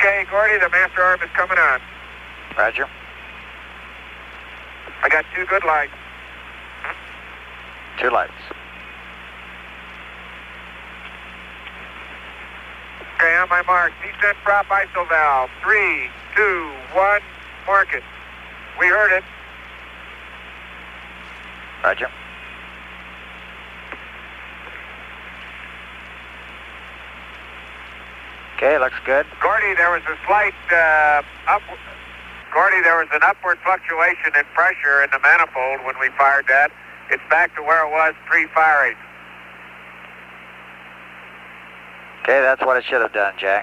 Okay, Gordy, the master arm is coming on. Roger. I got 2 good lights. 2 lights. Okay, on my mark. Descent prop ISO valve. 3, 2, 1, mark it. We heard it. Roger. Okay, looks good. Gordy, there was a slight Gordy, there was an upward fluctuation in pressure in the manifold when we fired that. It's back to where it was pre-firing. Okay, that's what it should have done, Jack.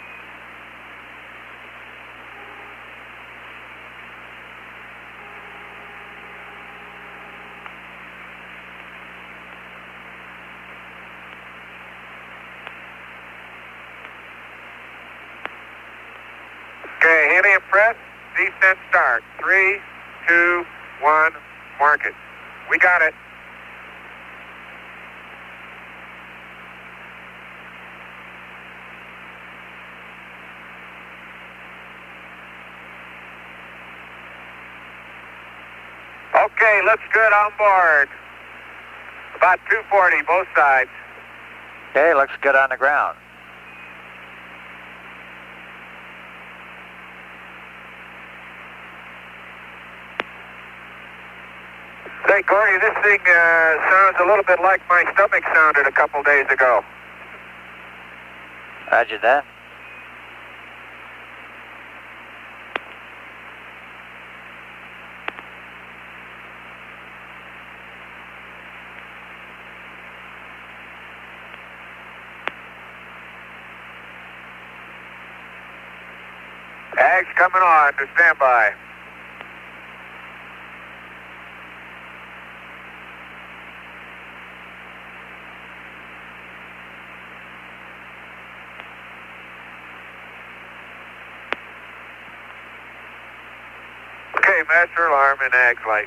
Okay, helium press, descent start. 3, 2, 1, mark it. We got it. Okay, looks good on board. About 240, both sides. Okay, looks good on the ground. Say, Gordy, this thing sounds a little bit like my stomach sounded a couple days ago. Roger that. Ag's coming on to standby. Okay, master alarm and Ag's light.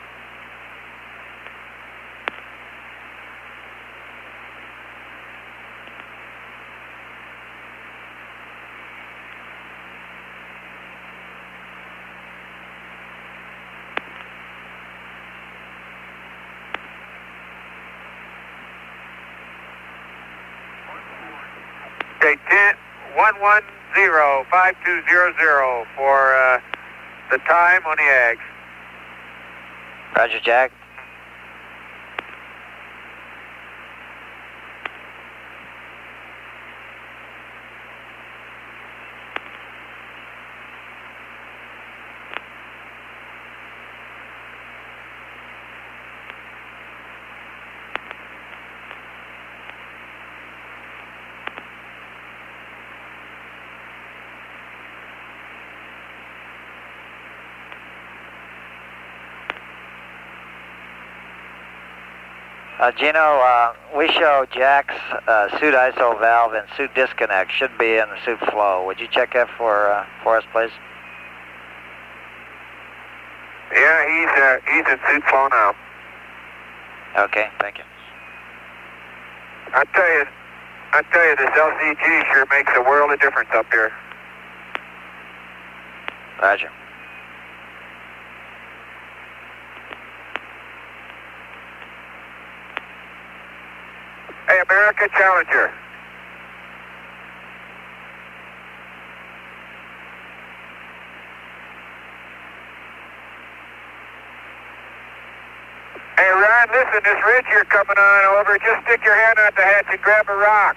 Okay, 110-5200 for the time on the Ags. Roger, Jack. Gino, we show Jack's suit ISO valve and suit disconnect should be in the suit flow. Would you check that for us, please? Yeah, he's in suit flow now. Okay, thank you. I tell you, this LCG sure makes a world of difference up here. Roger. Hey, America Challenger. Hey, Ron, listen, this ridge you're coming on over, just stick your hand out the hatch and grab a rock.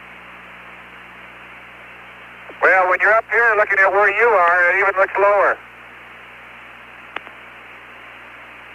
Well, when you're up here looking at where you are, it even looks lower.